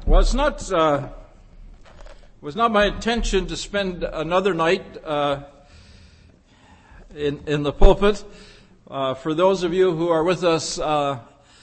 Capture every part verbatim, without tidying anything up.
Well, it's not uh, was not my intention to spend another night uh, in in the pulpit. Uh, for those of you who are with us uh,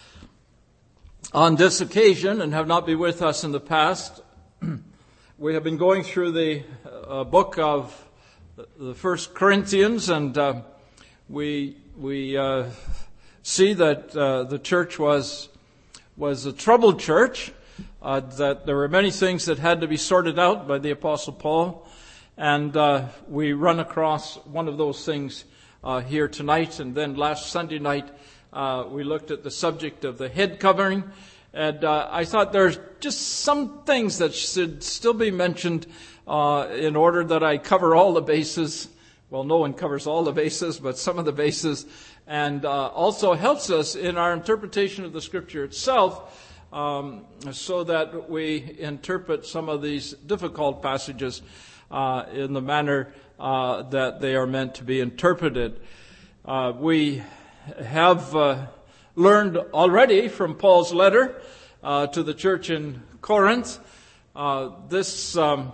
on this occasion and have not been with us in the past, we have been going through the uh, book of the First Corinthians, and uh, we we uh, see that uh, the church was was a troubled church. Uh, that there were many things that had to be sorted out by the Apostle Paul, and uh, we run across one of those things uh, here tonight. And then last Sunday night uh, we looked at the subject of the head covering, and uh, I thought there's just some things that should still be mentioned uh, in order that I cover all the bases. Well, no one covers all the bases, but some of the bases, and uh, also helps us in our interpretation of the Scripture itself. Um, so that we interpret some of these difficult passages uh, in the manner uh, that they are meant to be interpreted. Uh, we have uh, learned already from Paul's letter uh, to the church in Corinth. Uh, this um,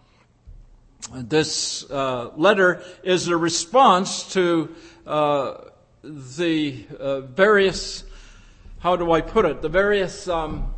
this uh, letter is a response to uh, the uh, various How do I put it? The various um,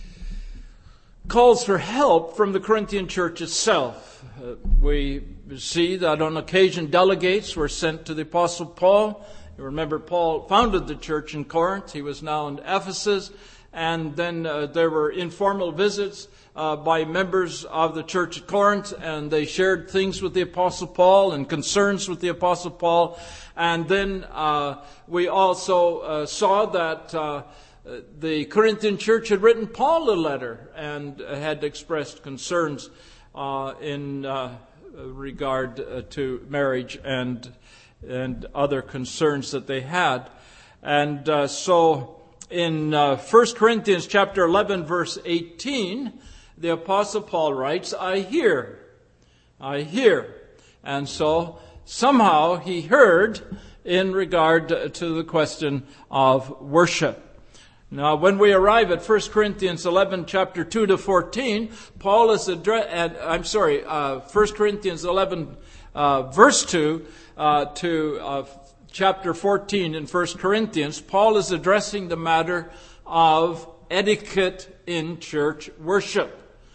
calls for help from the Corinthian church itself. Uh, we see that on occasion delegates were sent to the Apostle Paul. You remember Paul founded the church in Corinth. He was now in Ephesus. And then uh, there were informal visits uh, by members of the church at Corinth, and they shared things with the Apostle Paul and concerns with the Apostle Paul. And then uh, we also uh, saw that uh, the Corinthian church had written Paul a letter and had expressed concerns uh, in uh, regard uh, to marriage and and other concerns that they had. And uh, so in uh, First Corinthians chapter eleven, verse eighteen, the Apostle Paul writes, I hear, I hear. And so somehow he heard in regard to the question of worship. Now, when we arrive at First Corinthians eleven, chapter two to fourteen, Paul is address. I'm sorry, uh, First Corinthians eleven, uh, verse two uh, to uh, chapter fourteen in First Corinthians, Paul is addressing the matter of etiquette in church worship,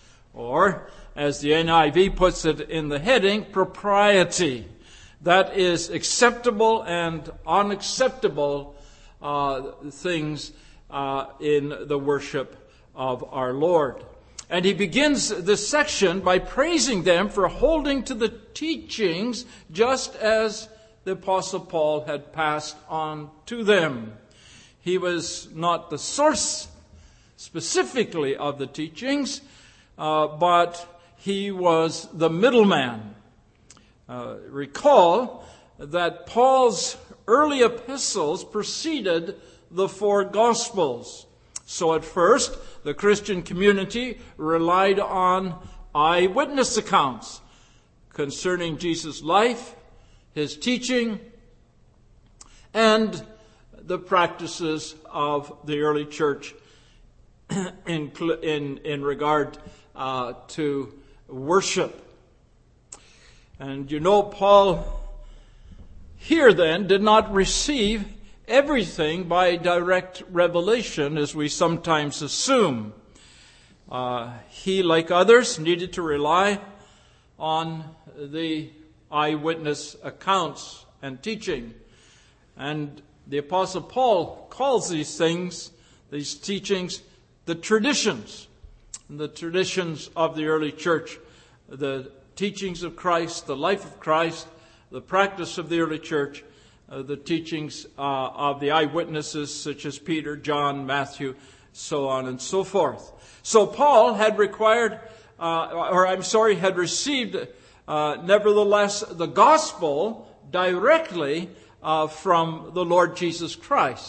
or as the N I V puts it in the heading, propriety. That is acceptable and unacceptable uh, things uh, in the worship of our Lord. And he begins this section by praising them for holding to the teachings just as the Apostle Paul had passed on to them. He was not the source specifically of the teachings, uh, but he was the middleman. Uh, recall that Paul's early epistles preceded the four Gospels. So at first, the Christian community relied on eyewitness accounts concerning Jesus' life, his teaching, and the practices of the early church in, in, in regard uh, to worship. And you know, Paul here then did not receive everything by direct revelation, as we sometimes assume. Uh, he, like others, needed to rely on the eyewitness accounts and teaching. And the Apostle Paul calls these things, these teachings, the traditions. The traditions of the early church, the teachings of Christ, the life of Christ, the practice of the early church, uh, the teachings uh, of the eyewitnesses such as Peter, John, Matthew, so on and so forth. So Paul had required, uh, or I'm sorry, had received, uh, nevertheless, the gospel directly uh, from the Lord Jesus Christ.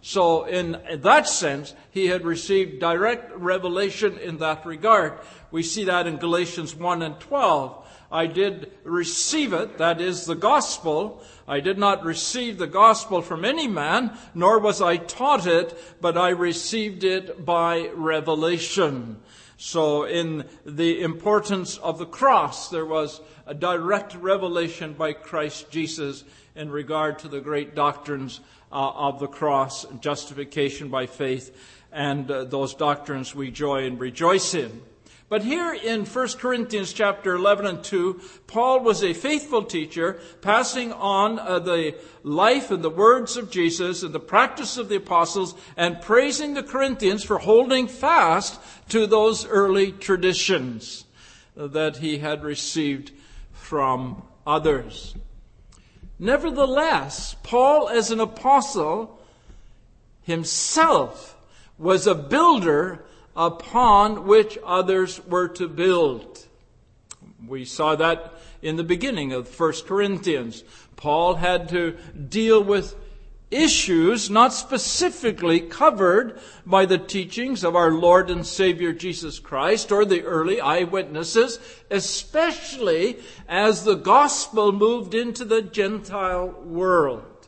So in that sense, he had received direct revelation in that regard. We see that in Galatians one and twelve. I did receive it, that is the gospel. I did not receive the gospel from any man, nor was I taught it, but I received it by revelation. So in the importance of the cross, there was a direct revelation by Christ Jesus in regard to the great doctrines uh, of the cross, justification by faith, and uh, those doctrines we joy and rejoice in. But here in First Corinthians chapter eleven and two, Paul was a faithful teacher, passing on uh, the life and the words of Jesus and the practice of the apostles, and praising the Corinthians for holding fast to those early traditions that he had received from others. Nevertheless, Paul, as an apostle, himself was a builder upon which others were to build. We saw that in the beginning of First Corinthians. Paul had to deal with issues not specifically covered by the teachings of our Lord and Savior Jesus Christ or the early eyewitnesses, especially as the gospel moved into the Gentile world.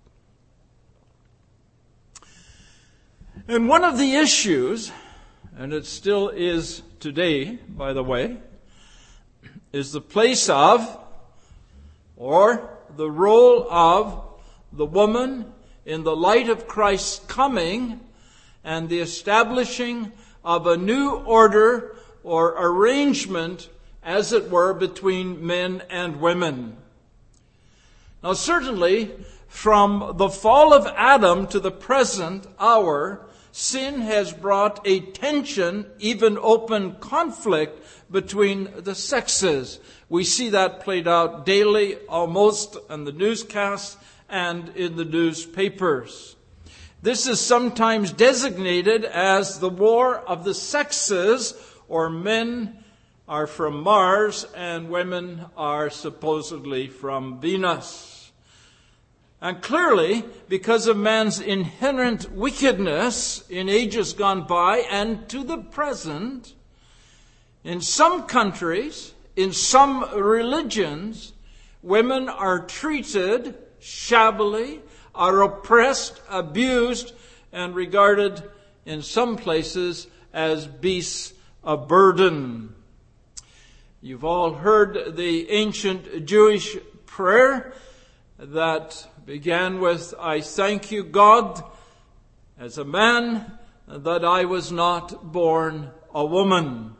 And one of the issues, and it still is today, by the way, is the place of, or the role of, the woman in the light of Christ's coming and the establishing of a new order or arrangement, as it were, between men and women. Now, certainly, from the fall of Adam to the present hour, sin has brought a tension, even open conflict between the sexes. We see that played out daily, almost, in the newscasts and in the newspapers. This is sometimes designated as the war of the sexes, or men are from Mars and women are supposedly from Venus. And clearly, because of man's inherent wickedness in ages gone by and to the present, in some countries, in some religions, women are treated shabbily, are oppressed, abused, and regarded in some places as beasts of burden. You've all heard the ancient Jewish prayer that began with, I thank you, God, as a man, that I was not born a woman.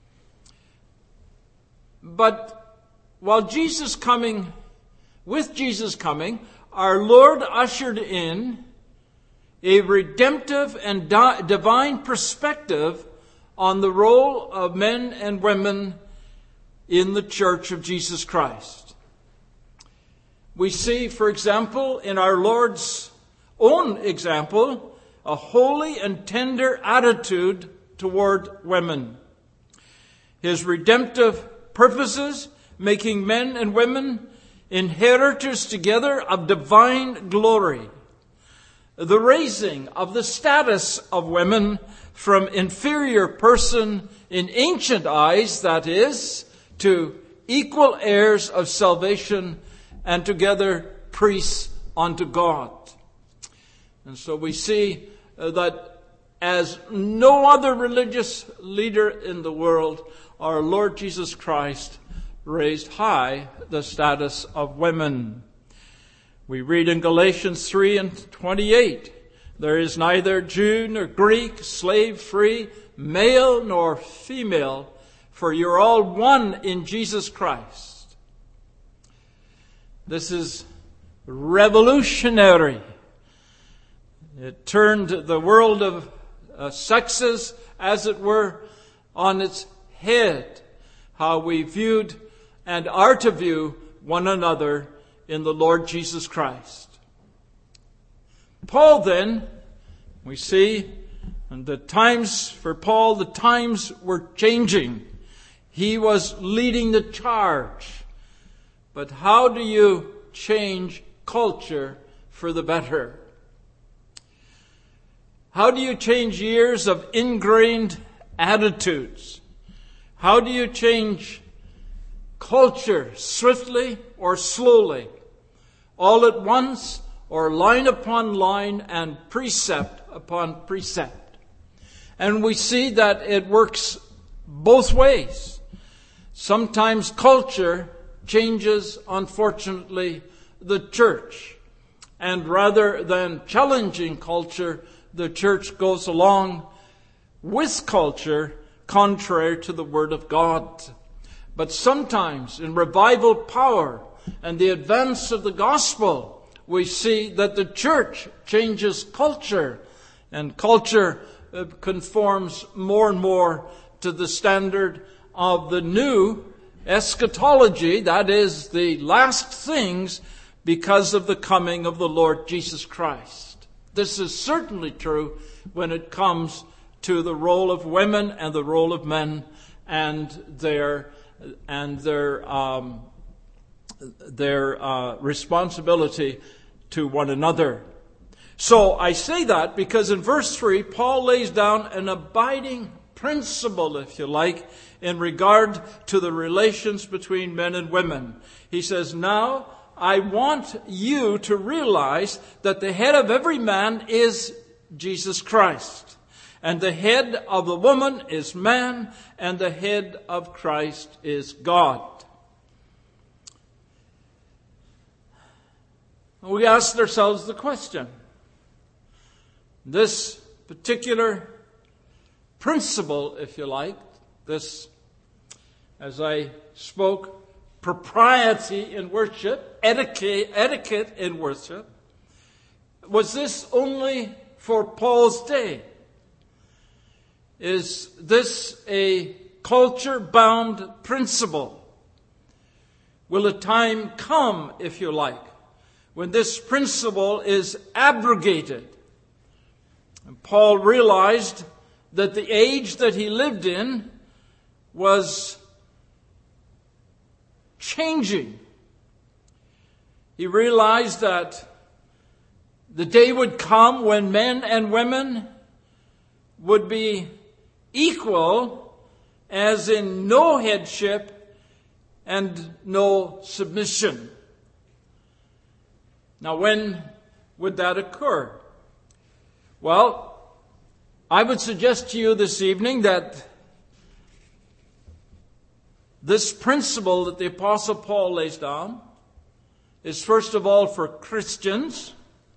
But while Jesus coming, with Jesus coming, our Lord ushered in a redemptive and di- divine perspective on the role of men and women in the Church of Jesus Christ. We see, for example, in our Lord's own example, a holy and tender attitude toward women. His redemptive purposes, making men and women inheritors together of divine glory. The raising of the status of women from inferior person in ancient eyes, that is, to equal heirs of salvation and together priests unto God. And so we see that as no other religious leader in the world, our Lord Jesus Christ raised high the status of women. We read in Galatians three and twenty-eight, there is neither Jew nor Greek, slave free, male nor female, for you're all one in Jesus Christ. This is revolutionary. It turned the world of uh, sexes, as it were, on its head. How we viewed and are to view one another in the Lord Jesus Christ. Paul then, we see, and the times for Paul, the times were changing. He was leading the charge. But how do you change culture for the better? How do you change years of ingrained attitudes? How do you change culture swiftly or slowly, all at once, or line upon line and precept upon precept? And we see that it works both ways. Sometimes culture changes, unfortunately, the church. And rather than challenging culture, the church goes along with culture, contrary to the Word of God. But sometimes in revival power and the advance of the gospel, we see that the church changes culture, and culture conforms more and more to the standard of the new eschatology, that is, the last things, because of the coming of the Lord Jesus Christ. This is certainly true when it comes to the role of women and the role of men and their and their um, their uh, responsibility to one another. So I say that because in verse three, Paul lays down an abiding principle, if you like, in regard to the relations between men and women. He says, now I want you to realize that the head of every man is Jesus Christ, and the head of the woman is man, and the head of Christ is God. We asked ourselves the question, this particular principle, if you like, this, as I spoke, propriety in worship, etiquette, etiquette in worship, was this only for Paul's day? Is this a culture-bound principle? Will a time come, if you like, when this principle is abrogated? And Paul realized that the age that he lived in was changing. He realized that the day would come when men and women would be equal, as in no headship and no submission. Now, when would that occur? Well, I would suggest to you this evening that this principle that the Apostle Paul lays down is first of all for Christians,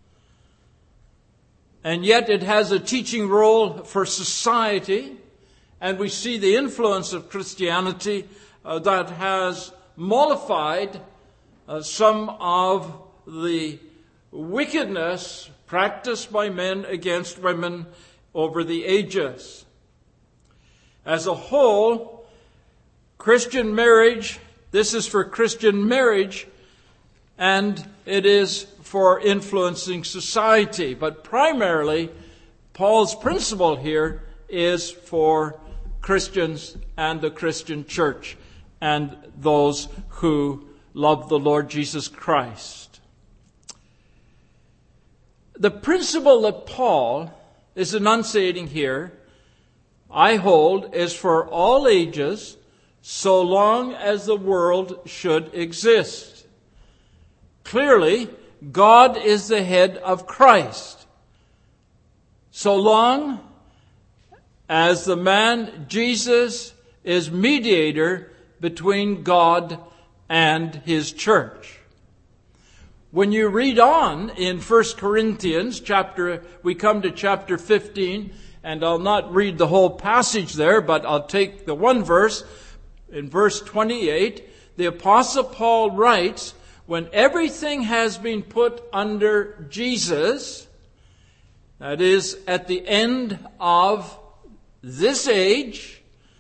and yet it has a teaching role for society, and we see the influence of Christianity uh, that has mollified uh, some of the wickedness practiced by men against women over the ages. As a whole, Christian marriage, this is for Christian marriage, and it is for influencing society. But primarily, Paul's principle here is for Christians and the Christian church and those who love the Lord Jesus Christ. The principle that Paul is enunciating here, I hold, is for all ages, so long as the world should exist. Clearly, God is the head of Christ. So long as the man Jesus is mediator between God and his church. When you read on in First Corinthians chapter, we come to chapter fifteen, and I'll not read the whole passage there, but I'll take the one verse. In verse twenty-eight, the Apostle Paul writes, when everything has been put under Jesus, that is, at the end of this age,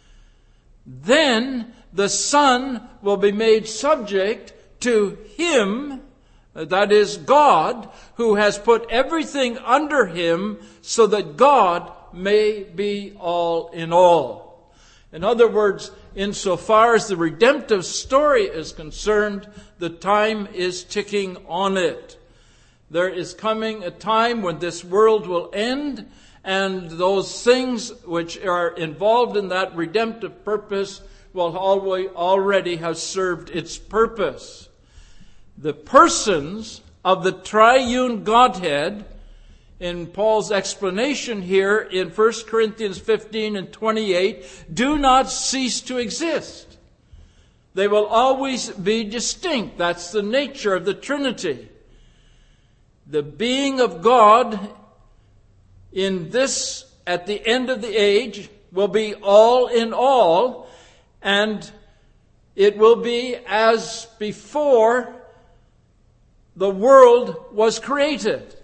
then the Son will be made subject to Him, that is God, who has put everything under Him, so that God may be all in all. In other words, insofar as the redemptive story is concerned, the time is ticking on it. There is coming a time when this world will end, and those things which are involved in that redemptive purpose will already have served its purpose. The persons of the triune Godhead, in Paul's explanation here in First Corinthians fifteen and twenty-eight, do not cease to exist. They will always be distinct. That's the nature of the Trinity. The being of God in this, at the end of the age, will be all in all, and it will be as before the world was created.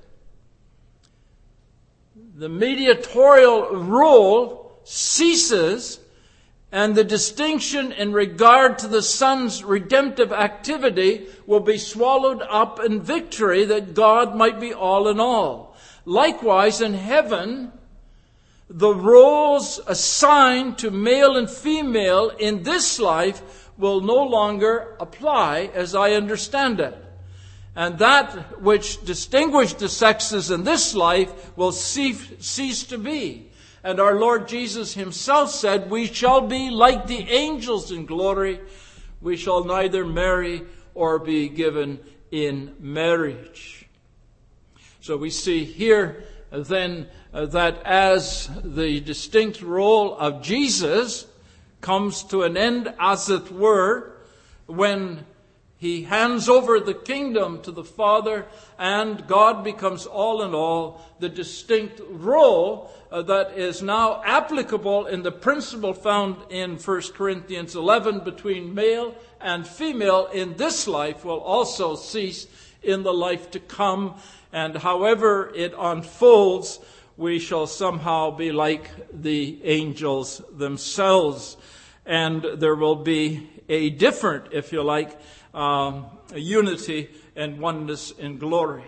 The mediatorial role ceases, and the distinction in regard to the Son's redemptive activity will be swallowed up in victory, that God might be all in all. Likewise, in heaven, the roles assigned to male and female in this life will no longer apply, as I understand it. And that which distinguished the sexes in this life will cease to be. And our Lord Jesus himself said, we shall be like the angels in glory. We shall neither marry or be given in marriage. So we see here then that as the distinct role of Jesus comes to an end, as it were, when he hands over the kingdom to the Father and God becomes all in all, the distinct role uh, that is now applicable in the principle found in First Corinthians eleven between male and female in this life will also cease in the life to come. And however it unfolds, we shall somehow be like the angels themselves. And there will be a different, if you like, Um, a unity and oneness in glory.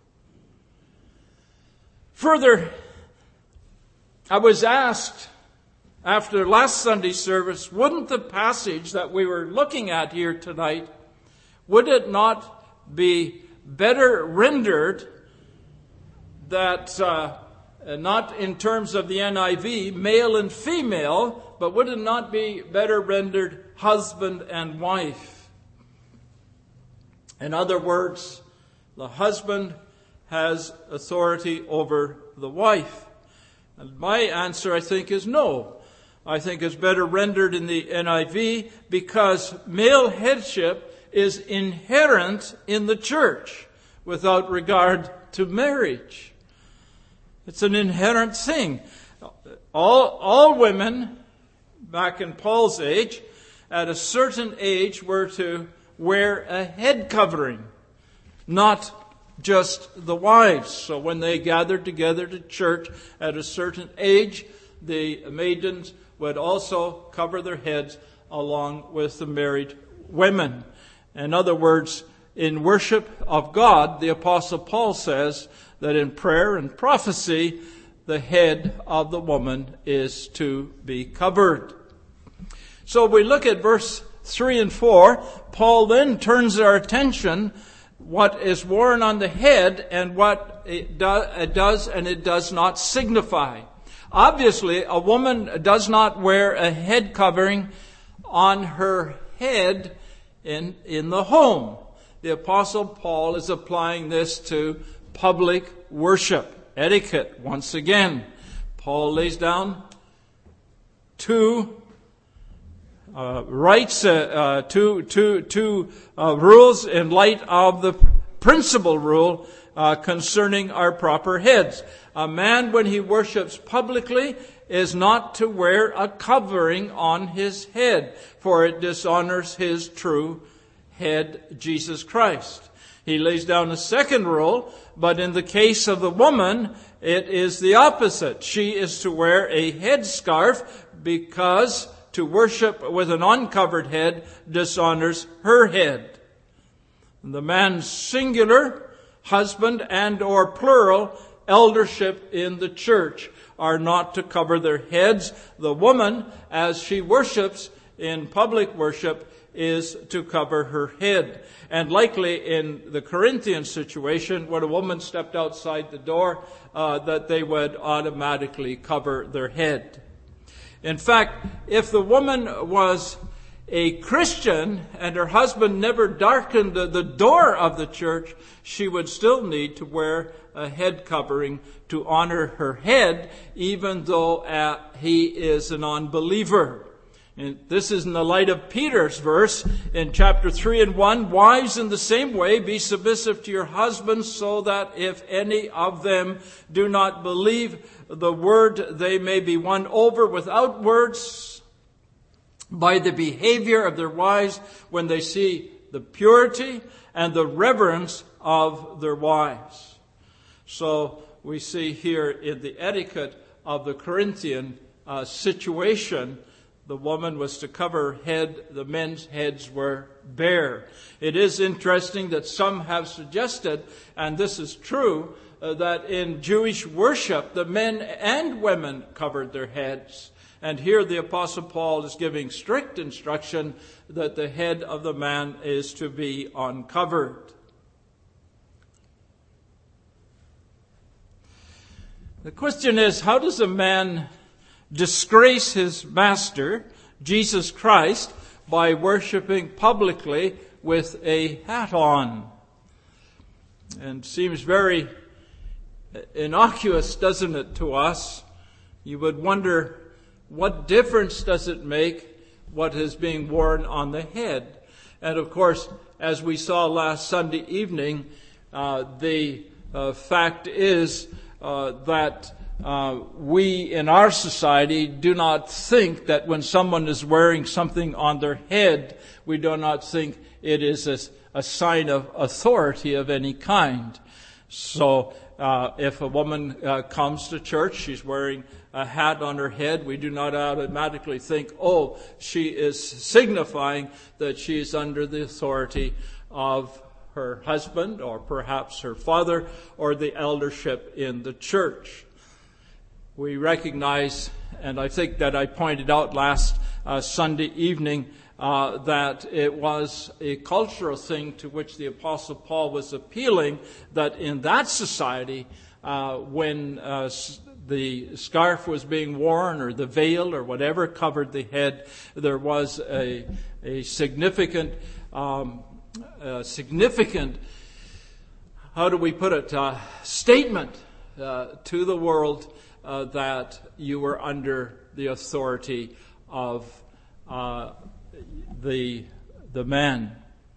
Further, I was asked after last Sunday's service, wouldn't the passage that we were looking at here tonight, would it not be better rendered that, uh, not in terms of the N I V, male and female, but would it not be better rendered husband and wife? In other words, the husband has authority over the wife. And my answer, I think, is no. I think it's better rendered in the N I V because male headship is inherent in the church without regard to marriage. It's an inherent thing. All, all women, back in Paul's age, at a certain age were to wear a head covering, not just the wives. So when they gathered together to church at a certain age, the maidens would also cover their heads along with the married women. In other words, in worship of God, the Apostle Paul says that in prayer and prophecy, the head of the woman is to be covered. So we look at verse three and four, Paul then turns our attention what is worn on the head and what it, do, it does and it does not signify. Obviously, a woman does not wear a head covering on her head in, in the home. The Apostle Paul is applying this to public worship, etiquette, once again. Paul lays down two Uh, rights, uh, uh, two, two, two uh, rules in light of the principal rule uh, concerning our proper heads. A man, when he worships publicly, is not to wear a covering on his head, for it dishonors his true head, Jesus Christ. He lays down a second rule, but in the case of the woman, it is the opposite. She is to wear a headscarf because to worship with an uncovered head dishonors her head. The man's singular, husband and or plural, eldership in the church are not to cover their heads. The woman, as she worships in public worship, is to cover her head. And likely in the Corinthian situation, when a woman stepped outside the door, uh, that they would automatically cover their head. In fact, if the woman was a Christian and her husband never darkened the, the door of the church, she would still need to wear a head covering to honor her head, even though uh, he is an unbeliever. And this is in the light of Peter's verse in chapter three and one. Wives, in the same way, be submissive to your husbands, so that if any of them do not believe the word, they may be won over without words by the behavior of their wives when they see the purity and the reverence of their wives. So we see here in the etiquette of the Corinthian uh, situation, the woman was to cover her head, the men's heads were bare. It is interesting that some have suggested, and this is true, uh, that in Jewish worship, the men and women covered their heads. And here the Apostle Paul is giving strict instruction that the head of the man is to be uncovered. The question is, how does a man disgrace his master, Jesus Christ, by worshiping publicly with a hat on? And seems very innocuous, doesn't it, to us? You would wonder, what difference does it make what is being worn on the head? And of course, as we saw last Sunday evening, uh, the uh, fact is uh, that uh, we in our society do not think that when someone is wearing something on their head, we do not think it is a, a sign of authority of any kind. So uh, if a woman uh, comes to church, she's wearing a hat on her head, we do not automatically think, oh, she is signifying that she is under the authority of her husband or perhaps her father or the eldership in the church. We recognize, and I think that I pointed out last uh, Sunday evening, uh, that it was a cultural thing to which the Apostle Paul was appealing, that in that society, uh, when uh, the scarf was being worn or the veil or whatever covered the head, there was a, a significant, um, a significant, how do we put it, uh, statement uh, to the world uh, that you were under the authority of uh, the the man.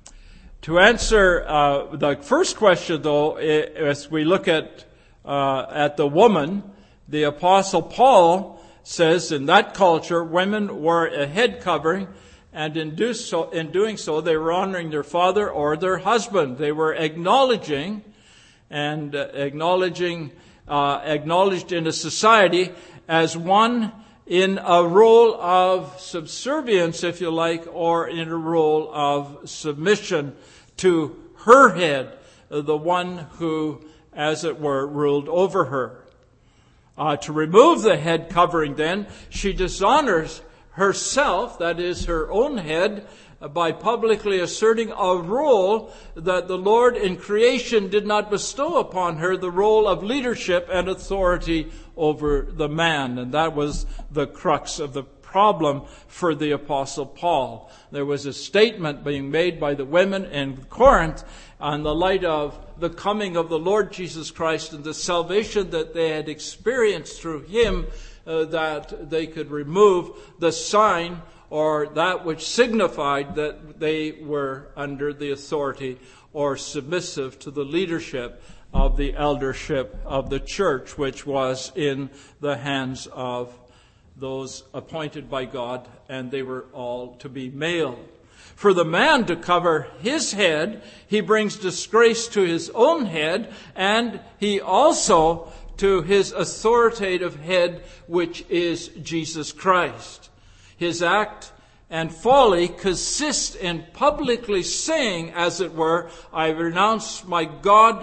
To answer uh, the first question, though, as we look at uh, at the woman, the Apostle Paul says in that culture, women wore a head covering, and in, do so, in doing so, they were honoring their father or their husband. They were acknowledging and uh, acknowledging, uh, acknowledged in a society as one in a role of subservience, if you like, or in a role of submission to her head, the one who, as it were, ruled over her. Uh, to remove the head covering, then, she dishonors herself, that is, her own head, by publicly asserting a role that the Lord in creation did not bestow upon her, the role of leadership and authority over the man. And that was the crux of the problem for the Apostle Paul. There was a statement being made by the women in Corinth in the light of the coming of the Lord Jesus Christ and the salvation that they had experienced through Him, uh, that they could remove the sign or that which signified that they were under the authority or submissive to the leadership of the eldership of the church, which was in the hands of those appointed by God, and they were all to be male. For the man to cover his head, he brings disgrace to his own head, and he also to his authoritative head, which is Jesus Christ. His act and folly consist in publicly saying, as it were, I renounce my God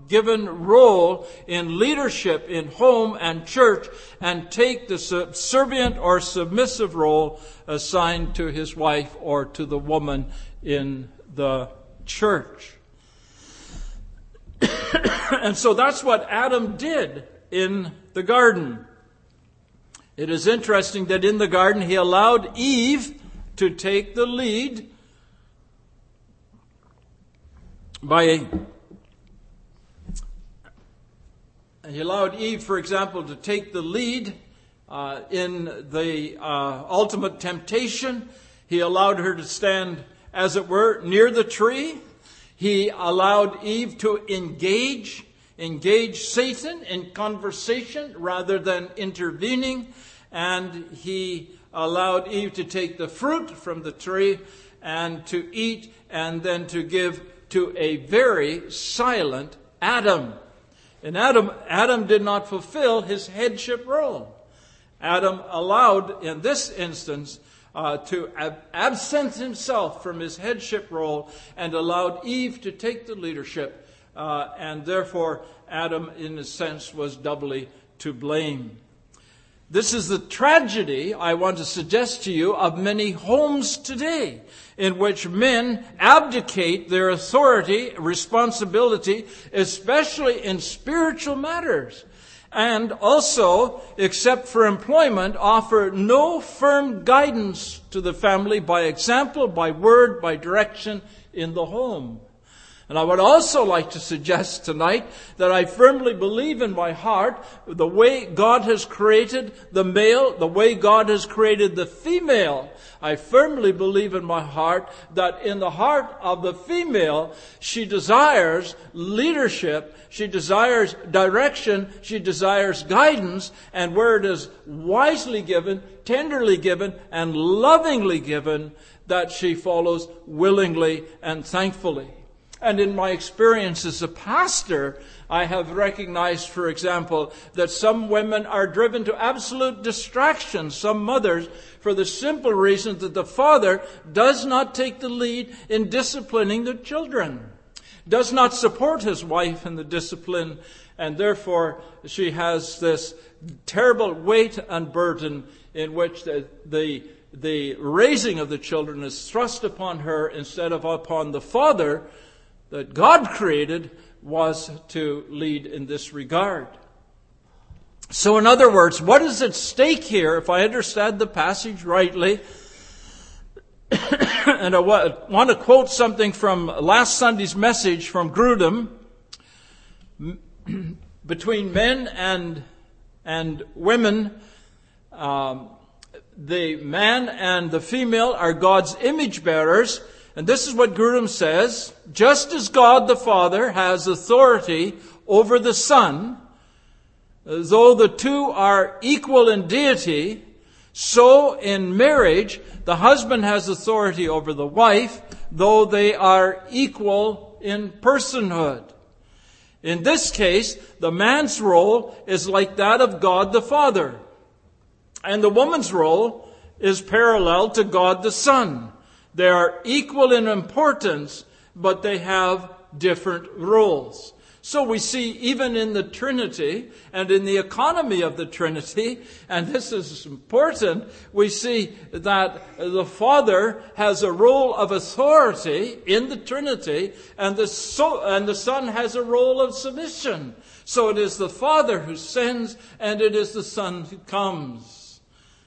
God-given role in leadership in home and church and take the subservient or submissive role assigned to his wife or to the woman in the church. And so that's what Adam did in the garden. It is interesting that in the garden he allowed Eve to take the lead by he allowed Eve, for example, to take the lead uh, in the uh, ultimate temptation. He allowed her to stand, as it were, near the tree. He allowed Eve to engage, engage Satan in conversation rather than intervening. And he allowed Eve to take the fruit from the tree and to eat and then to give to a very silent Adam. And Adam, Adam did not fulfill his headship role. Adam allowed, in this instance, Uh, to ab- absent himself from his headship role and allowed Eve to take the leadership. Uh, and therefore, Adam, in a sense, was doubly to blame. This is the tragedy, I want to suggest to you, of many homes today, in which men abdicate their authority, responsibility, especially in spiritual matters. And also, except for employment, offer no firm guidance to the family by example, by word, by direction in the home. And I would also like to suggest tonight that I firmly believe in my heart the way God has created the male, the way God has created the female. I firmly believe in my heart that in the heart of the female, she desires leadership, she desires direction, she desires guidance, and where it is wisely given, tenderly given, and lovingly given, that she follows willingly and thankfully. And in my experience as a pastor, I have recognized, for example, that some women are driven to absolute distraction, some mothers, for the simple reason that the father does not take the lead in disciplining the children, does not support his wife in the discipline, and therefore she has this terrible weight and burden in which the, the, the raising of the children is thrust upon her instead of upon the father that God created was to lead in this regard. So in other words, what is at stake here, if I understand the passage rightly, and I want to quote something from last Sunday's message from Grudem, between men and, and women, um, the man and the female are God's image bearers. And this is what Grudem says: just as God the Father has authority over the Son, though the two are equal in deity, so in marriage the husband has authority over the wife, though they are equal in personhood. In this case, the man's role is like that of God the Father, and the woman's role is parallel to God the Son. They are equal in importance, but they have different roles. So we see even in the Trinity and in the economy of the Trinity, and this is important, we see that the Father has a role of authority in the Trinity, and the, so, and the Son has a role of submission. So it is the Father who sends, and it is the Son who comes.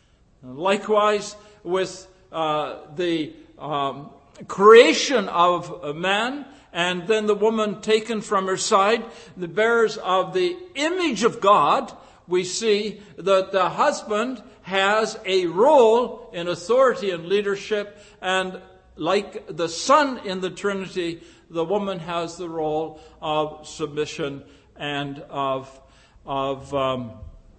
Likewise, with uh, the Um, creation of a man, and then the woman taken from her side, the bearers of the image of God, we see that the husband has a role in authority and leadership, and like the Son in the Trinity, the woman has the role of submission and of, of um,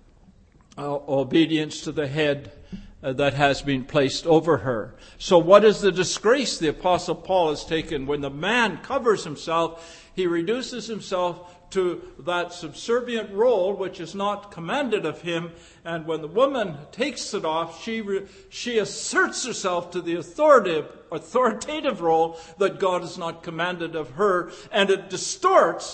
uh, obedience to the head Uh, that has been placed over her. So what is the disgrace the Apostle Paul has taken? When the man covers himself, he reduces himself to that subservient role which is not commanded of him. And when the woman takes it off, she re- she asserts herself to the authoritative, authoritative role that God has not commanded of her. And it distorts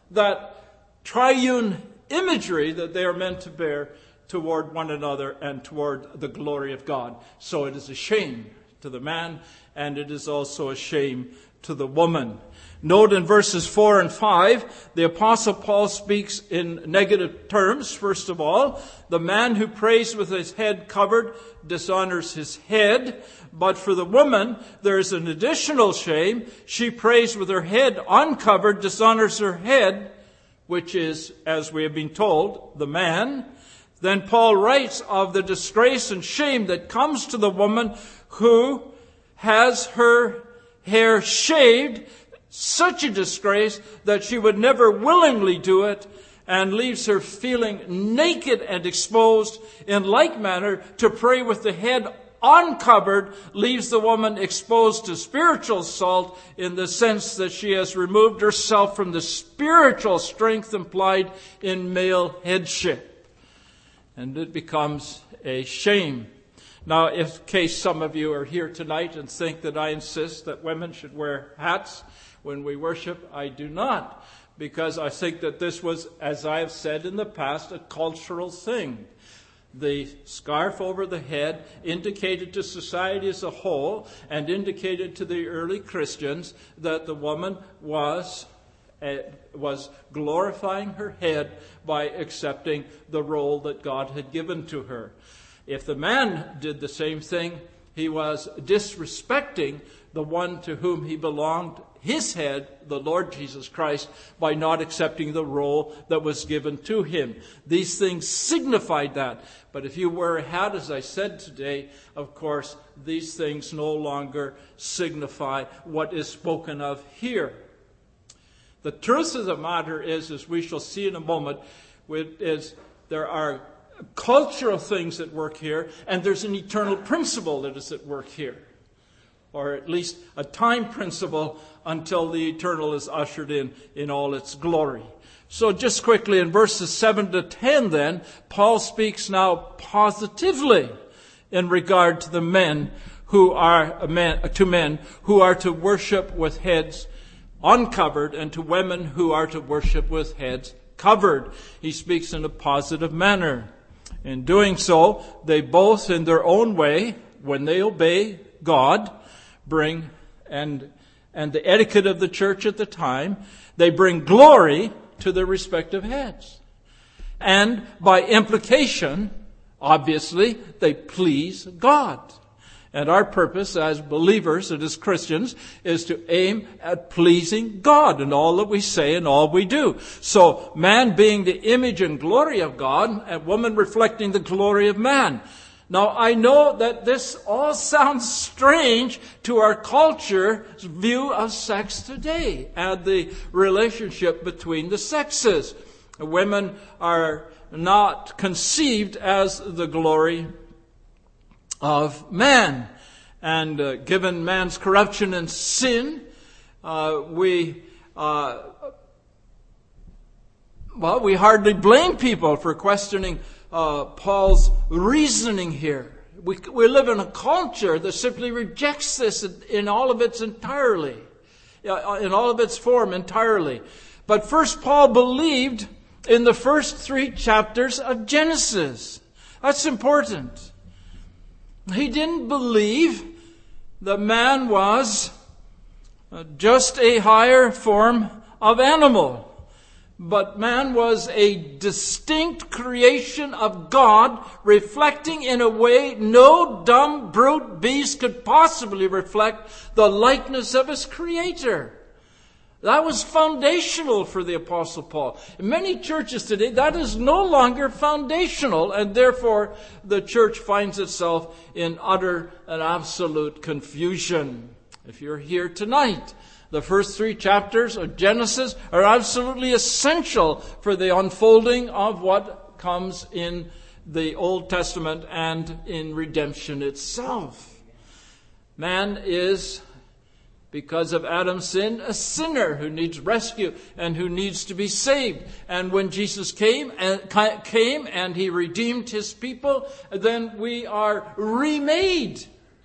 that triune imagery that they are meant to bear toward one another and toward the glory of God. So it is a shame to the man, and it is also a shame to the woman. Note in verses four and five, the Apostle Paul speaks in negative terms. First of all, the man who prays with his head covered dishonors his head. But for the woman, there is an additional shame. She prays with her head uncovered, dishonors her head, which is, as we have been told, the man. Then Paul writes of the disgrace and shame that comes to the woman who has her hair shaved, such a disgrace that she would never willingly do it, and leaves her feeling naked and exposed. In like manner, to pray with the head uncovered leaves the woman exposed to spiritual assault, in the sense that she has removed herself from the spiritual strength implied in male headship. And it becomes a shame. Now, in case some of you are here tonight and think that I insist that women should wear hats when we worship, I do not. Because I think that this was, as I have said in the past, a cultural thing. The scarf over the head indicated to society as a whole, and indicated to the early Christians, that the woman was uh, was glorifying her head by accepting the role that God had given to her. If the man did the same thing, he was disrespecting the one to whom he belonged, his head, the Lord Jesus Christ, by not accepting the role that was given to him. These things signified that. But if you wear a hat, as I said today, of course, these things no longer signify what is spoken of here. The truth of the matter is, as we shall see in a moment, is there are cultural things at work here, and there's an eternal principle that is at work here. Or at least a time principle until the eternal is ushered in in all its glory. So just quickly in verses seven to ten then, Paul speaks now positively in regard to the men who are men, to men who are to worship with heads uncovered, and to women who are to worship with heads covered. He speaks in a positive manner. In doing so, they both in their own way, when they obey God, bring, and and the etiquette of the church at the time, they bring glory to their respective heads. And by implication, obviously, they please God. And our purpose as believers and as Christians is to aim at pleasing God in all that we say and all we do. So man being the image and glory of God, and woman reflecting the glory of man. Now, I know that this all sounds strange to our culture's view of sex today and the relationship between the sexes. Women are not conceived as the glory of man. And uh, given man's corruption and sin, uh, we, uh, well, we hardly blame people for questioning Uh, Paul's reasoning here. We, we live in a culture that simply rejects this in, in all of its entirely, uh, in all of its form entirely. But first, Paul believed in the first three chapters of Genesis. That's important. He didn't believe that man was uh, just a higher form of animal. But man was a distinct creation of God, reflecting in a way no dumb brute beast could possibly reflect the likeness of his Creator. That was foundational for the Apostle Paul. In many churches today, that is no longer foundational, and therefore the church finds itself in utter and absolute confusion. If you're here tonight, the first three chapters of Genesis are absolutely essential for the unfolding of what comes in the Old Testament and in redemption itself. Man is, because of Adam's sin, a sinner who needs rescue and who needs to be saved. And when Jesus came and came and he redeemed his people, then we are remade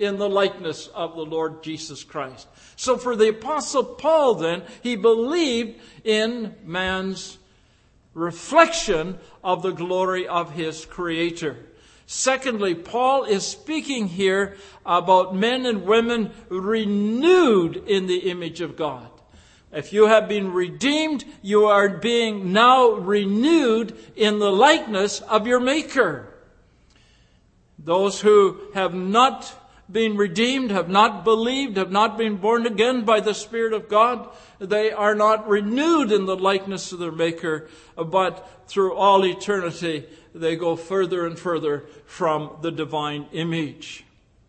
in the likeness of the Lord Jesus Christ. So for the Apostle Paul then, he believed in man's reflection of the glory of his Creator. Secondly, Paul is speaking here about men and women renewed in the image of God. If you have been redeemed, you are being now renewed in the likeness of your Maker. Those who have not been redeemed, have not believed, have not been born again by the Spirit of God, they are not renewed in the likeness of their Maker, but through all eternity they go further and further from the divine image.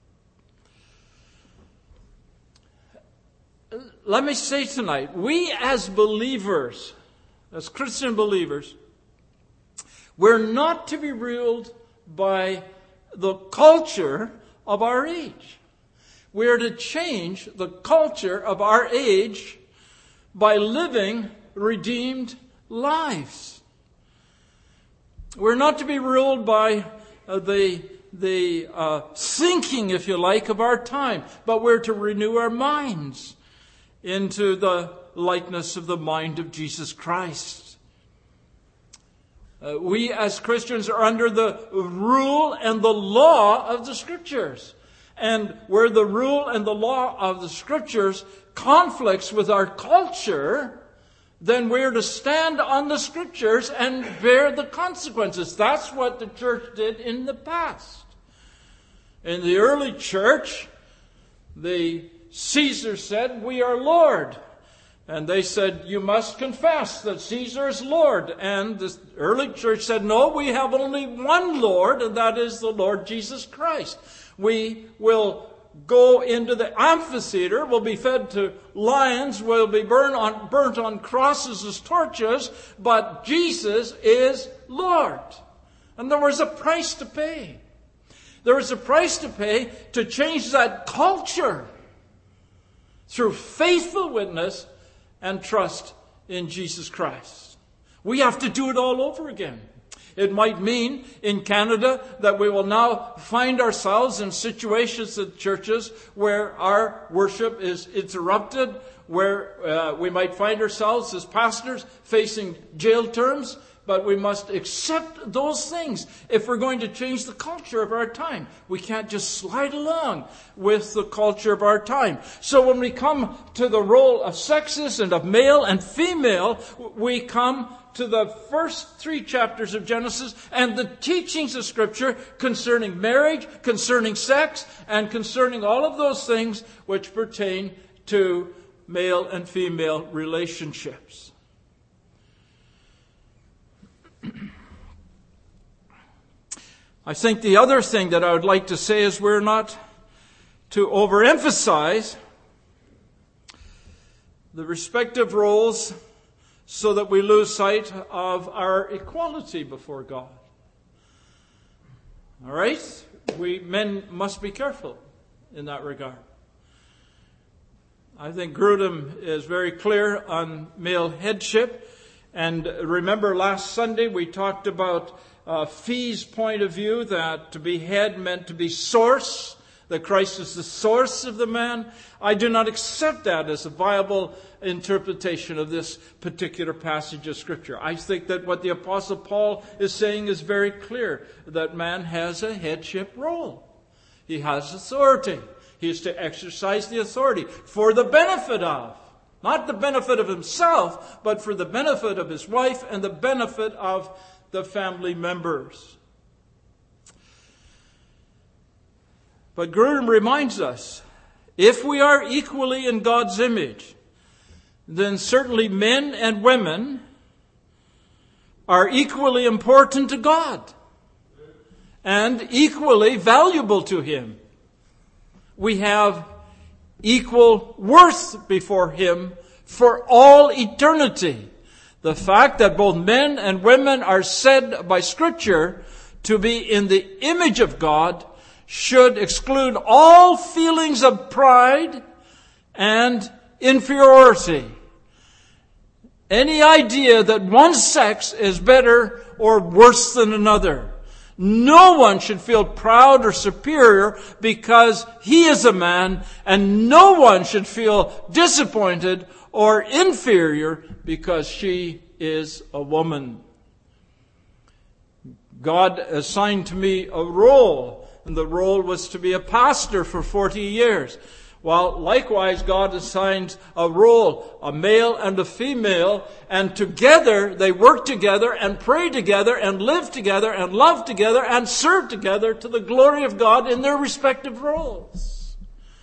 Let me say tonight, we as believers, as Christian believers, we're not to be ruled by the culture of our age. We are to change the culture of our age by living redeemed lives. We're not to be ruled by uh, the the uh, thinking, if you like, of our time, but we're to renew our minds into the likeness of the mind of Jesus Christ. Uh, we as Christians are under the rule and the law of the Scriptures. And where the rule and the law of the Scriptures conflicts with our culture, then we're to stand on the Scriptures and bear the consequences. That's what the church did in the past. In the early church, the Caesar said, "We are Lord." And they said, "You must confess that Caesar is Lord." And the early church said, "No, we have only one Lord, and that is the Lord Jesus Christ. We will go into the amphitheater, will be fed to lions, will be burned on, burnt on crosses as torches, but Jesus is Lord." And there was a price to pay. There was a price to pay to change that culture through faithful witness and trust in Jesus Christ. We have to do it all over again. It might mean in Canada that we will now find ourselves in situations in churches where our worship is interrupted, where uh, we might find ourselves as pastors facing jail terms, but we must accept those things if we're going to change the culture of our time. We can't just slide along with the culture of our time. So when we come to the role of sexes and of male and female, we come to the first three chapters of Genesis and the teachings of Scripture concerning marriage, concerning sex, and concerning all of those things which pertain to male and female relationships. I think the other thing that I would like to say is we're not to overemphasize the respective roles so that we lose sight of our equality before God. All right? We men must be careful in that regard. I think Grudem is very clear on male headship. And remember last Sunday we talked about uh, Fee's point of view that to be head meant to be source, that Christ is the source of the man. I do not accept that as a viable interpretation of this particular passage of Scripture. I think that what the Apostle Paul is saying is very clear, that man has a headship role. He has authority. He is to exercise the authority for the benefit of, not the benefit of himself, but for the benefit of his wife and the benefit of the family members. But Grudem reminds us, if we are equally in God's image, then certainly men and women are equally important to God and equally valuable to Him. We have equal worth before Him for all eternity. The fact that both men and women are said by Scripture to be in the image of God should exclude all feelings of pride and inferiority. Any idea that one sex is better or worse than another. No one should feel proud or superior because he is a man, and no one should feel disappointed or inferior because she is a woman. God assigned to me a role, and the role was to be a pastor for forty years. Well, likewise, God assigns a role, a male and a female, and together they work together and pray together and live together and love together and serve together to the glory of God in their respective roles.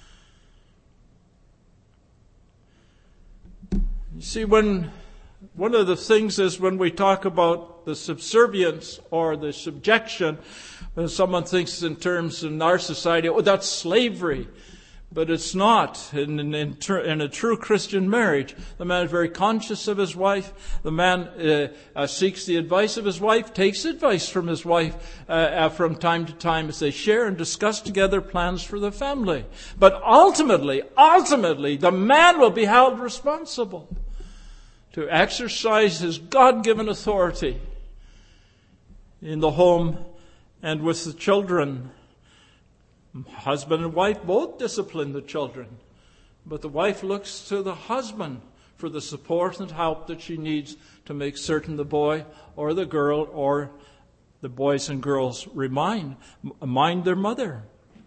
You see, when one of the things is when we talk about the subservience or the subjection, when someone thinks in terms in our society, oh, that's slavery. But it's not. In, in, in, in a true Christian marriage, the man is very conscious of his wife. The man uh, uh, seeks the advice of his wife, takes advice from his wife uh, uh, from time to time as they share and discuss together plans for the family. But ultimately, ultimately, the man will be held responsible to exercise his God-given authority in the home and with the children. Husband and wife both discipline the children, but the wife looks to the husband for the support and help that she needs to make certain the boy or the girl or the boys and girls remind, mind their mother.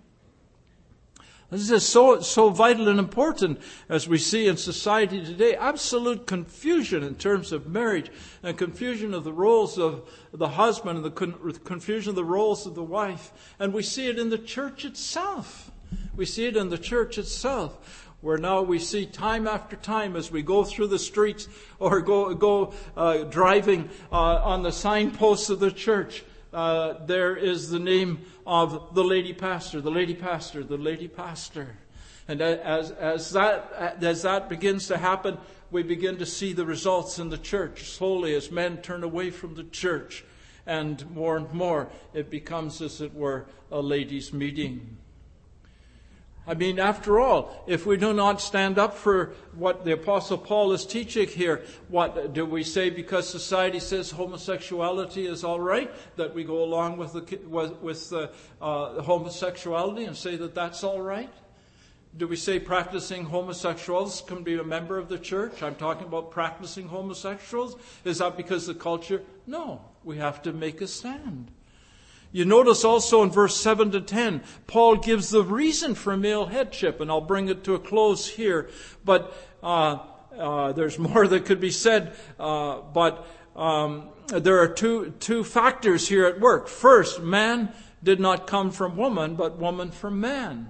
This is so, so vital and important as we see in society today. Absolute confusion in terms of marriage and confusion of the roles of the husband and the con- confusion of the roles of the wife. And we see it in the church itself. We see it in the church itself, where now we see time after time as we go through the streets or go, go uh, driving uh, on the signposts of the church. Uh, there is the name of the lady pastor, the lady pastor, the lady pastor. And as, as, that, as that begins to happen, we begin to see the results in the church. Slowly, as men turn away from the church, and more and more, it becomes, as it were, a ladies' meeting. I mean, after all, if we do not stand up for what the Apostle Paul is teaching here, what do we say because society says homosexuality is all right, that we go along with the, with, with uh, uh, homosexuality and say that that's all right? Do we say practicing homosexuals can be a member of the church? I'm talking about practicing homosexuals. Is that because the culture? No, we have to make a stand. You notice also in verse seven to ten, Paul gives the reason for male headship, and I'll bring it to a close here. But uh, uh, there's more that could be said, uh, but um, there are two two factors here at work. First, man did not come from woman, but woman from man.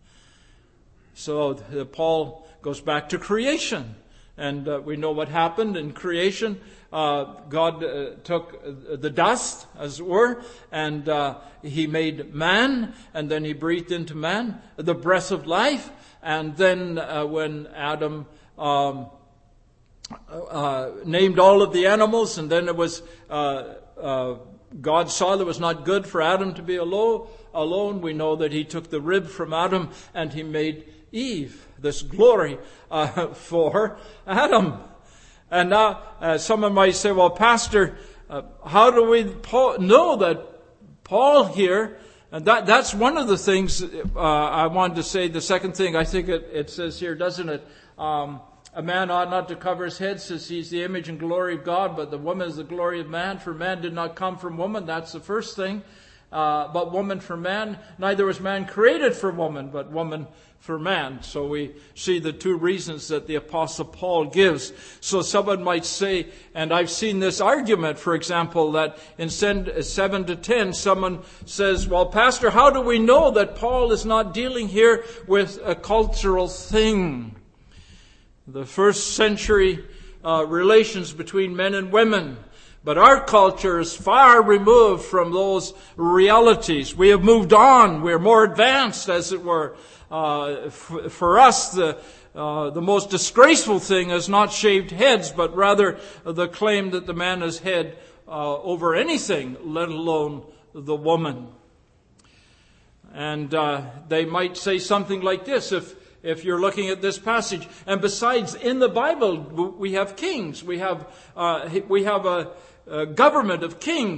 So uh, Paul goes back to creation, and uh, we know what happened in creation. Uh, God uh, took uh, the dust, as it were, and uh, He made man, and then He breathed into man the breath of life. And then uh, when Adam um, uh, named all of the animals, and then it was uh, uh, God saw that it was not good for Adam to be alone. Alone, we know that He took the rib from Adam and He made Eve, this glory uh, for Adam. And now uh, someone might say, well, Pastor, uh, how do we Paul, know that Paul here, and that, that's one of the things uh, I wanted to say. The second thing, I think it, it says here, doesn't it? Um, a man ought not to cover his head, since he's the image and glory of God, but the woman is the glory of man. For man did not come from woman. That's the first thing. Uh, but woman for man. Neither was man created for woman, but woman for man. So we see the two reasons that the Apostle Paul gives. So someone might say, and I've seen this argument, for example, that in seven to ten, someone says, well, Pastor, how do we know that Paul is not dealing here with a cultural thing? The first century uh, relations between men and women. But our culture is far removed from those realities. We have moved on. We're more advanced, as it were. Uh, f- for us, the uh, the most disgraceful thing is not shaved heads, but rather the claim that the man is head uh, over anything, let alone the woman. And uh, they might say something like this, if if you're looking at this passage. And besides, in the Bible, we have kings. We have uh, we have a, a government of kings.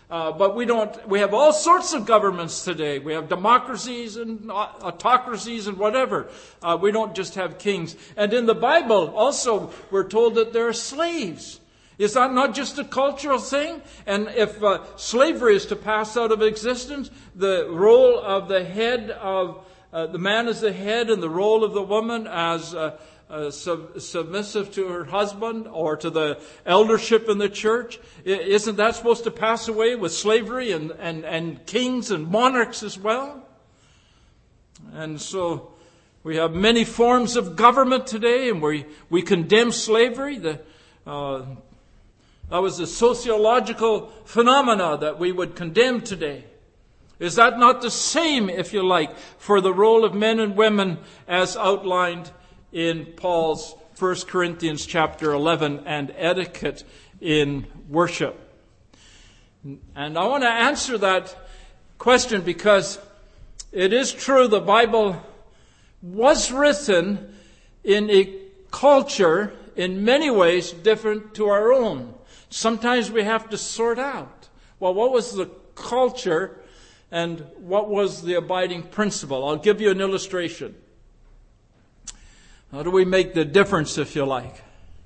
Uh, but we don't, we have all sorts of governments today. We have democracies and autocracies and whatever. Uh, we don't just have kings. And in the Bible also we're told that there are slaves. Is that not just a cultural thing? And if uh, slavery is to pass out of existence, the role of the head of, uh, the man as the head and the role of the woman as uh, Uh, sub- submissive to her husband or to the eldership in the church, isn't that supposed to pass away with slavery and, and, and kings and monarchs as well? And so we have many forms of government today, and we, we condemn slavery. The, uh, that was a sociological phenomena that we would condemn today. Is that not the same, if you like, for the role of men and women as outlined in Paul's First Corinthians chapter eleven and etiquette in worship? And I want to answer that question because it is true the Bible was written in a culture in many ways different to our own. Sometimes we have to sort out, well, what was the culture and what was the abiding principle? I'll give you an illustration. How do we make the difference, if you like?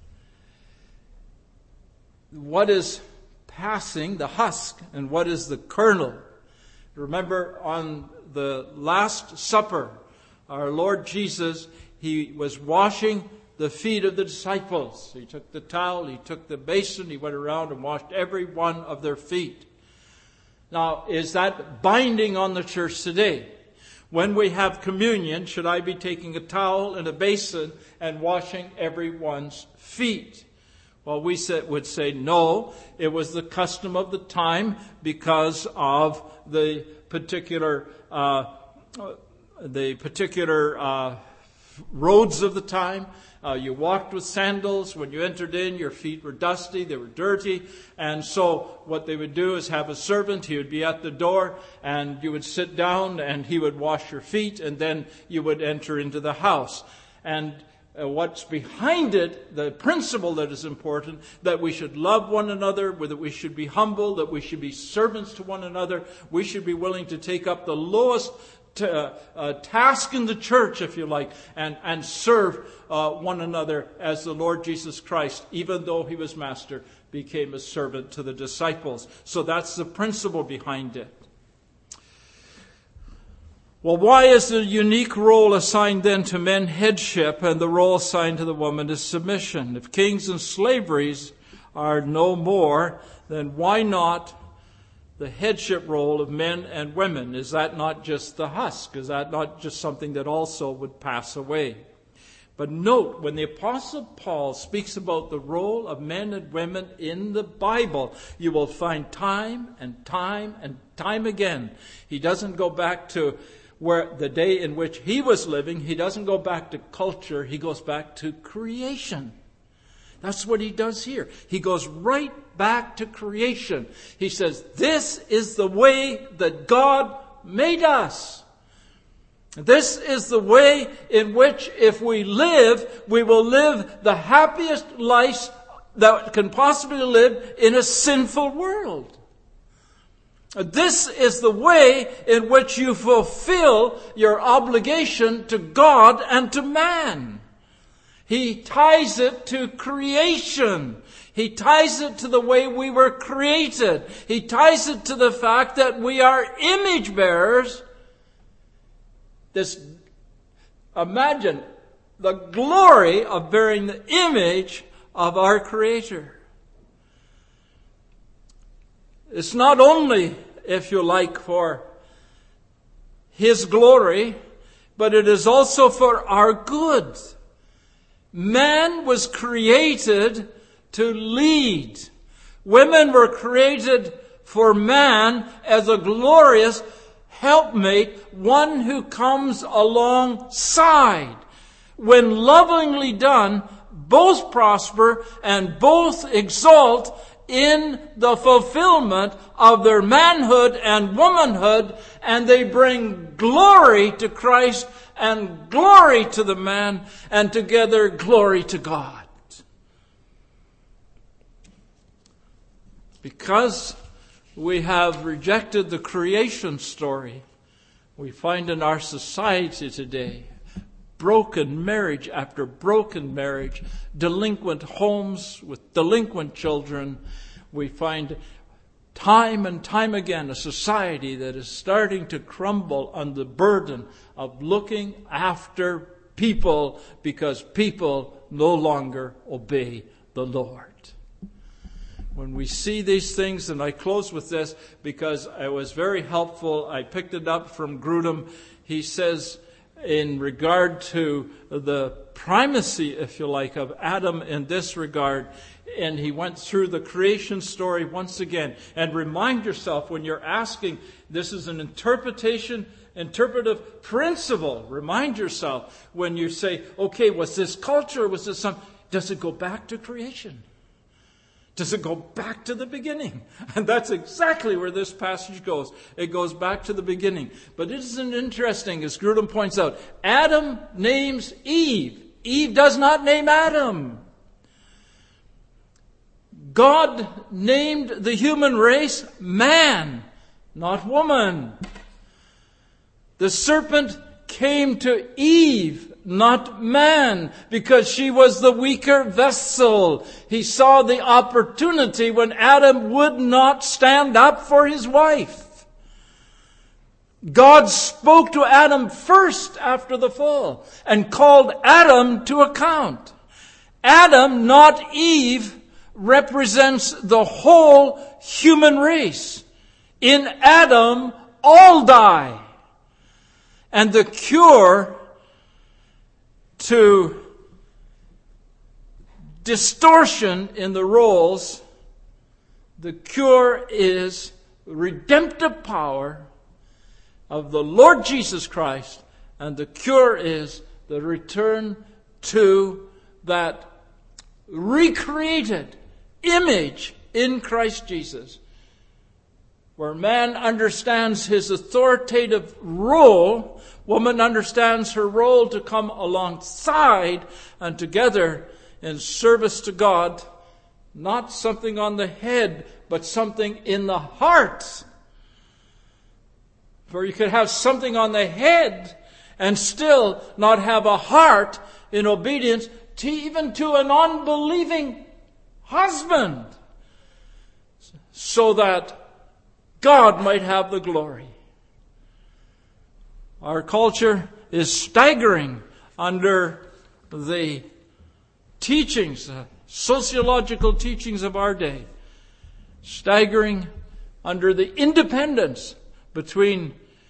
What is passing, the husk, and what is the kernel? Remember on the Last Supper, our Lord Jesus, He was washing the feet of the disciples. He took the towel, He took the basin, He went around and washed every one of their feet. Now, is that binding on the church today? When we have communion, should I be taking a towel and a basin and washing everyone's feet? Well, we would say no. It was the custom of the time because of the particular uh, the particular uh, roads of the time. Uh, you walked with sandals. When you entered in, your feet were dusty. They were dirty. And so what they would do is have a servant. He would be at the door and you would sit down and he would wash your feet and then you would enter into the house. And uh, what's behind it, the principle that is important, that we should love one another, that we should be humble, that we should be servants to one another. We should be willing to take up the lowest To, uh, task in the church, if you like, and, and serve uh, one another as the Lord Jesus Christ, even though He was master, became a servant to the disciples. So that's the principle behind it. Well, why is the unique role assigned then to men headship and the role assigned to the woman is submission? If kings and slaveries are no more, then why not the headship role of men and women? Is that not just the husk? Is that not just something that also would pass away? But note, when the Apostle Paul speaks about the role of men and women in the Bible, you will find time and time and time again. He doesn't go back to where the day in which he was living. He doesn't go back to culture. He goes back to creation. That's what he does here. He goes right back to creation. He says, this is the way that God made us. This is the way in which if we live, we will live the happiest life that can possibly live in a sinful world. This is the way in which you fulfill your obligation to God and to man. He ties it to creation. He ties it to the way we were created. He ties it to the fact that we are image bearers. This, imagine the glory of bearing the image of our Creator. It's not only, if you like, for His glory, but it is also for our good. Man was created to lead. Women were created for man as a glorious helpmate, one who comes alongside. When lovingly done, both prosper and both exalt in the fulfillment of their manhood and womanhood, and they bring glory to Christ and glory to the man, and together glory to God. Because we have rejected the creation story. We find in our society today broken marriage after broken marriage, delinquent homes with delinquent children. We find time and time again a society that is starting to crumble under the burden of looking after people because people no longer obey the Lord. When we see these things, and I close with this because it was very helpful. I picked it up from Grudem. He says in regard to the primacy, if you like, of Adam in this regard, and he went through the creation story once again. And remind yourself when you're asking, this is an interpretation, interpretive principle. Remind yourself when you say, okay, was this culture, was this some, does it go back to creation? Does it go back to the beginning? And that's exactly where this passage goes. It goes back to the beginning. But isn't it interesting, as Grudem points out, Adam names Eve. Eve does not name Adam. God named the human race man, not woman. The serpent came to Eve, not man, because she was the weaker vessel. He saw the opportunity when Adam would not stand up for his wife. God spoke to Adam first after the fall and called Adam to account. Adam, not Eve, represents the whole human race. In Adam, all die. And the cure to distortion in the roles, the cure is redemptive power of the Lord Jesus Christ, and the cure is the return to that recreated image in Christ Jesus, where man understands his authoritative role, woman understands her role to come alongside and together in service to God, not something on the head, but something in the heart. For you could have something on the head and still not have a heart in obedience to even to an unbelieving husband, so that God might have the glory. Our culture is staggering under the teachings, uh, sociological teachings of our day. Staggering under the independence between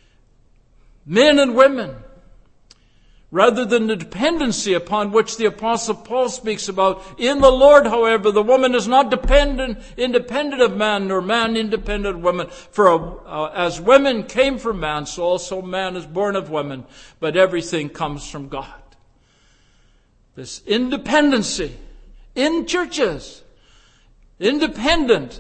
men and women, rather than the dependency upon which the Apostle Paul speaks about. In the Lord, however, the woman is not dependent, independent of man, nor man independent of woman. For uh, as women came from man, so also man is born of woman. But everything comes from God. This independency in churches, independent,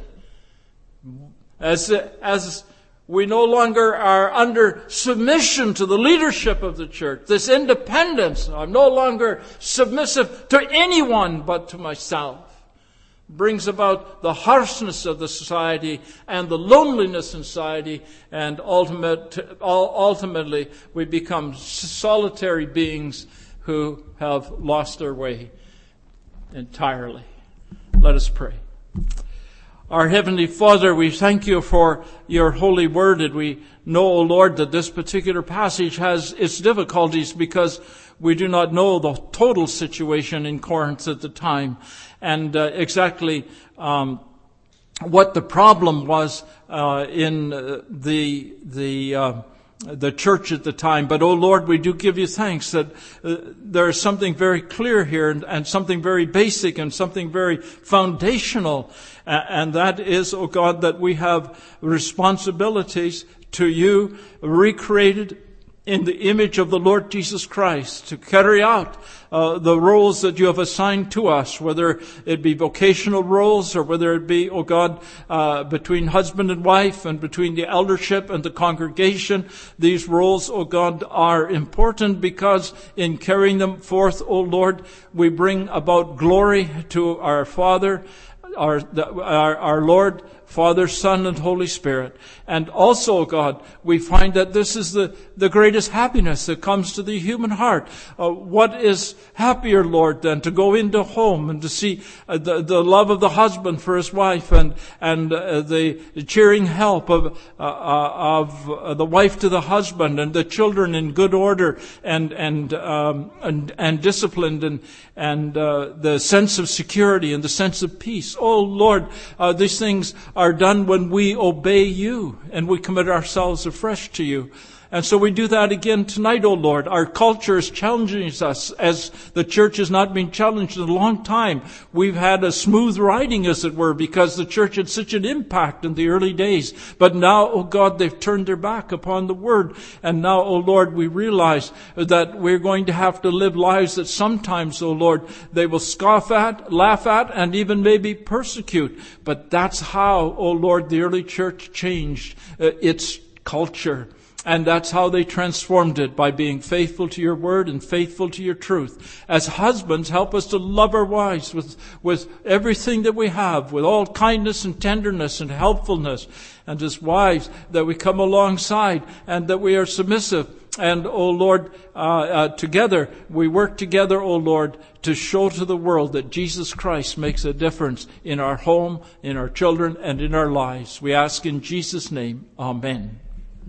as as we no longer are under submission to the leadership of the church. This independence, I'm no longer submissive to anyone but to myself, brings about the harshness of the society and the loneliness in society, and ultimate, ultimately we become solitary beings who have lost their way entirely. Let us pray. Our Heavenly Father, we thank you for your holy word, and we know, O Lord, that this particular passage has its difficulties because we do not know the total situation in Corinth at the time, and uh, exactly um, what the problem was uh, in uh, the the uh, the church at the time. But, oh Lord, we do give you thanks that uh, there is something very clear here, and, and something very basic and something very foundational. Uh, and that is, oh God, that we have responsibilities to you, recreated in the image of the Lord Jesus Christ, to carry out uh, the roles that you have assigned to us, whether it be vocational roles or whether it be, oh God, uh, between husband and wife and between the eldership and the congregation. These roles, oh God, are important because in carrying them forth, oh Lord, we bring about glory to our Father, our, the, our, our Lord, Father, Son, and Holy Spirit. And also, O God, we find that this is the, the greatest happiness that comes to the human heart. Uh, what is happier, Lord, than to go into home and to see uh, the, the love of the husband for his wife and, and uh, the cheering help of, uh, uh, of uh, the wife to the husband and the children in good order and, and, um, and, and disciplined and, and uh, the sense of security and the sense of peace. Oh, Lord, uh, these things are done when we obey you and we commit ourselves afresh to you. And so we do that again tonight, O Lord. Our culture is challenging us as the church has not been challenged in a long time. We've had a smooth riding, as it were, because the church had such an impact in the early days. But now, O God, they've turned their back upon the word. And now, O Lord, we realize that we're going to have to live lives that sometimes, O Lord, they will scoff at, laugh at, and even maybe persecute. But that's how, O Lord, the early church changed uh, its culture. And that's how they transformed it, by being faithful to your word and faithful to your truth. As husbands, help us to love our wives with, with everything that we have, with all kindness and tenderness and helpfulness. And as wives, that we come alongside and that we are submissive. And, O Lord, uh, uh, together, we work together, O Lord, to show to the world that Jesus Christ makes a difference in our home, in our children, and in our lives. We ask in Jesus' name, amen.